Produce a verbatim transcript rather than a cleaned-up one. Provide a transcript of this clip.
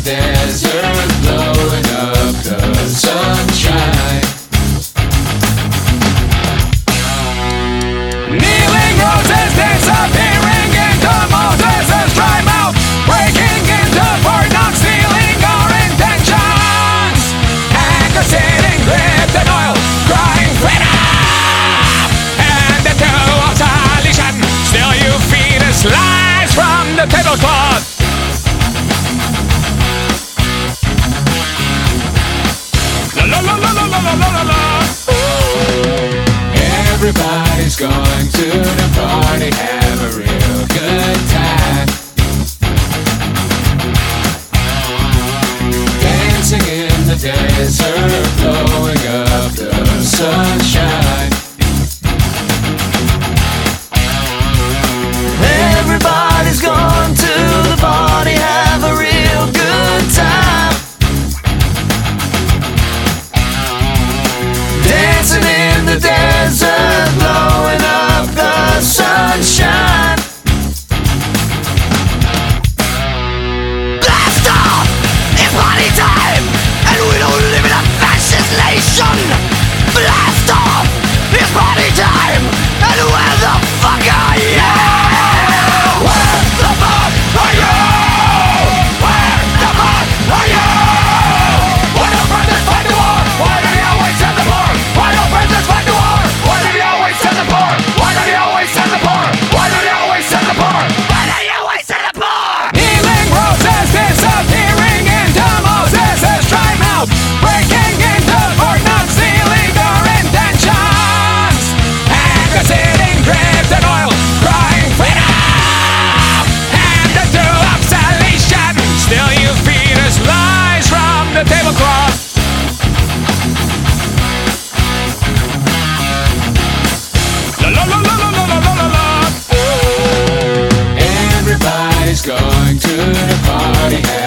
desert, blowing up the sunshine. Kneeling roses disappearing into Moses' dry mouth, breaking into Fort Knox, stealing our intentions. Anchor sitting, gripped in oil, crying freedom. And the two of solution, still you feed us lies from the tablecloth. La la la la la la la la la. Everybody's going to the party, have a real good time. Dancing in the desert, blowing up the sunshine. Everybody's going to the party, have a real good time. Dancing in the desert, blowing up the sunshine. Blast off! It's party time! And we don't live in a fascist nation! Blast off! It's party time! And where the fuck are you? Where the fuck are you? Where the fuck are you? Why don't brothers fight the war? Why do they always send the poor? Why don't brothers fight the war? Why do they always send the poor? Why do they always send the poor? Why do they always send the poor? Why do they always send the poor? Healing roses disappearing into Moses' dry mouth, breaking into Fort Knox, stealing our intentions. Anchor sitting, gripped in oil, crying freedom. And the two of salvation, still you feed us lies from the tablecloth. La la la la la la la la la. Everybody's going to the party.